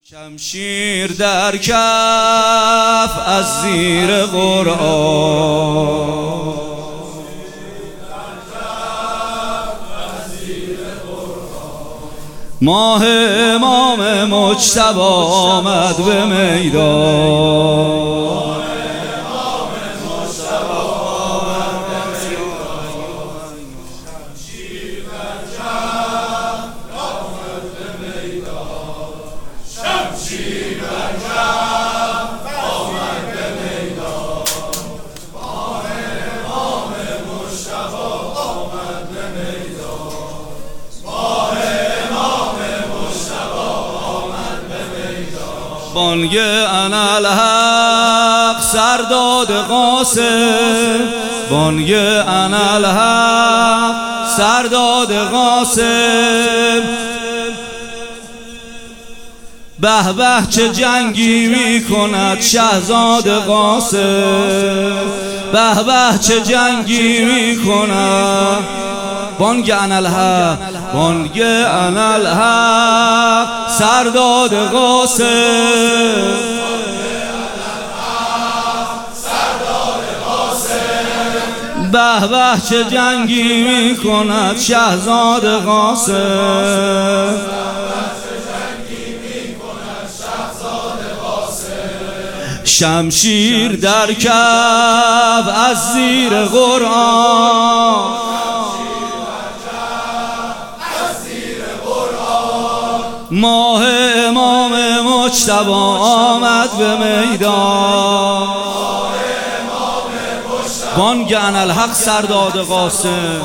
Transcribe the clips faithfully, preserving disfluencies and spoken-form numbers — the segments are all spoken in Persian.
شمشیر در کف از زیر قرآن، ماه امام مجتبی آمد به میدان. بانگ اناالحق سرداد قاسم، بانگ اناالحق سرداد قاسم. به به چه جنگی می کند شهزاد قاسم، به به چه جنگی می کند. بانگ اناالحق، بانگ اناالحق سرداد قاسم، به به چه جنگی می کند شهزاد قاسم. شمشیر در کف از زیر قرآن، ماه امام مجتبی آمد به میدان. بانگ اناالحق سرداد قاسم،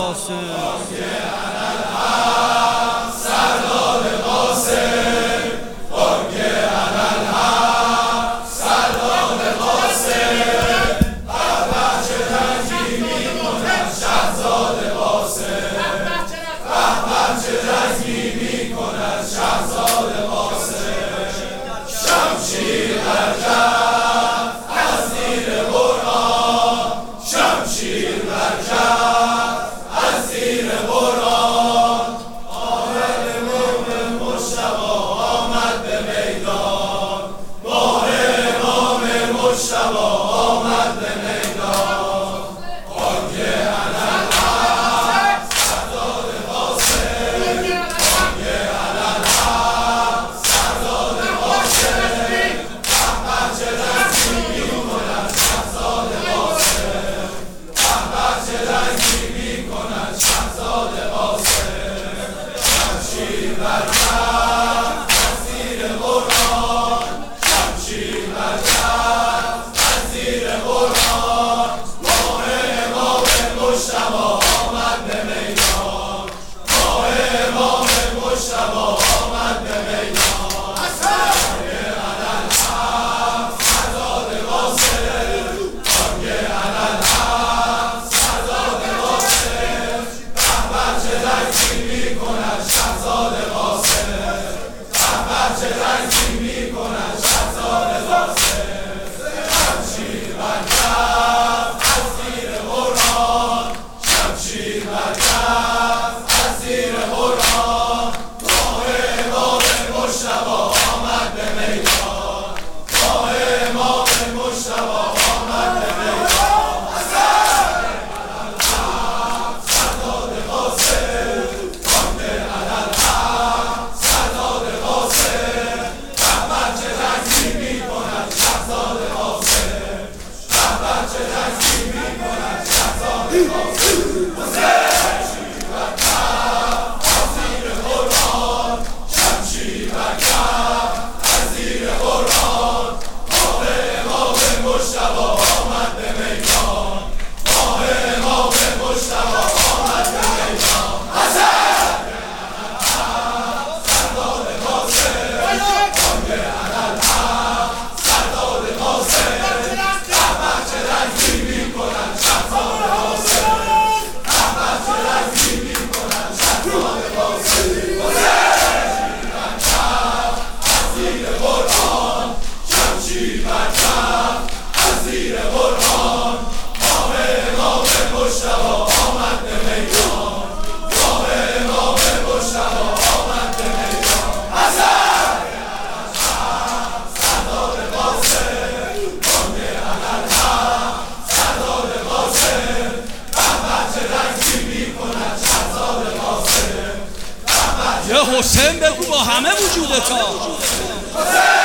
حسین بگو با همه وجودتا